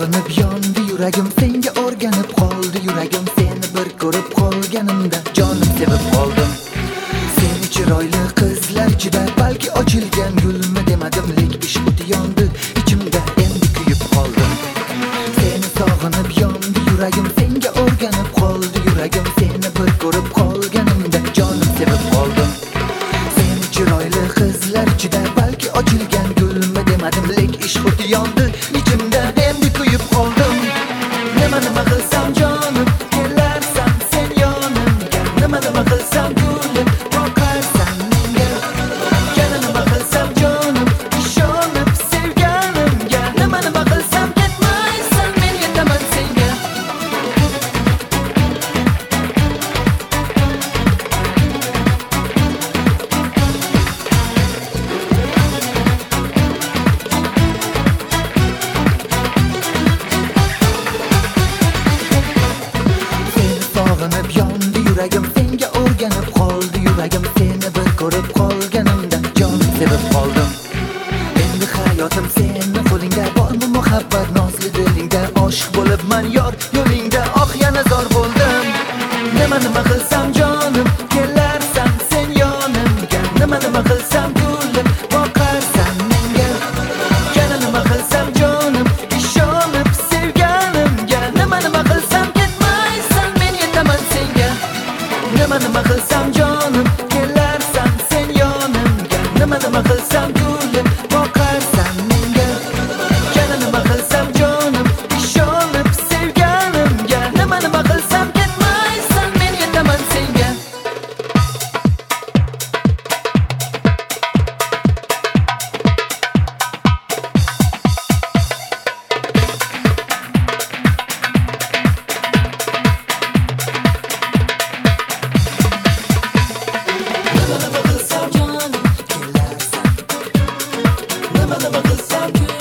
sog'inib yondi yuragim, senga o'rganib qoldi yuragim. Seni bir ko'rib qolganimda jonim sevib qoldim. Seni chiroyli qizlar ichida balki ochilgan gulmi demadim, lek ish o'ti yondi ichimda, endi kuyib qoldim. Seni sog'inib yondi yuragim, senga o'rganib qoldi yuragim. Seni bir ko'rib qolganimda jonim sevib qoldim. Seni chiroyli qizlar ichida balki ochilgan gulmi demadim, lek ish o'ti yondi ichimda, endi kuyib qoldim. Nima qilsam jonim, kelarsan sen yonimga. Nima qilsam gulib boqarsan menga. Yana nima qilsam jonim, ishonib sevganimga. Nima qilsam ketmaysan, men yetaman senga. Seni sog'inib yondi yuragim, senga o'rganib qoldi yuragim. Seni bir ko'rib qolganimda jonim sevib qoldim. Endi hayotim seni qo'lingda, bormi muhabbat nozli dilingda. Oshiq bo'libman yor yo'lingda, oh yana zor bo'ldim. Nima qilsam jonim, kelarsan sen yonimga. Nima qilsam gulib boqarsan menga. Yana nima qilsam jonim, ishonib sevganimga. Nima qilsam ketmaysan, men yetaman senga. Nima qilsam jonim, kelarsan sen yonimga. Nima qilsam gulib boqarsan menga. Yana nima qilsam jonim, ishonib sevganimga. Nima qilsam ketmaysan, men yetaman senga. Nima qilsam jonim, kelarsan. Nima qilsam